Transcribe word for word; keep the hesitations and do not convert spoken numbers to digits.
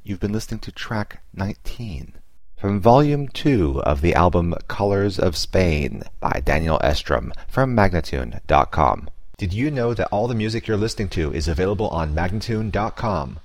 You've been listening to track nineteen from Volume two of the album Colors of Spain by Daniel Estrom from Magnatune dot com. Did you know that all the music you're listening to is available on Magnatune dot com?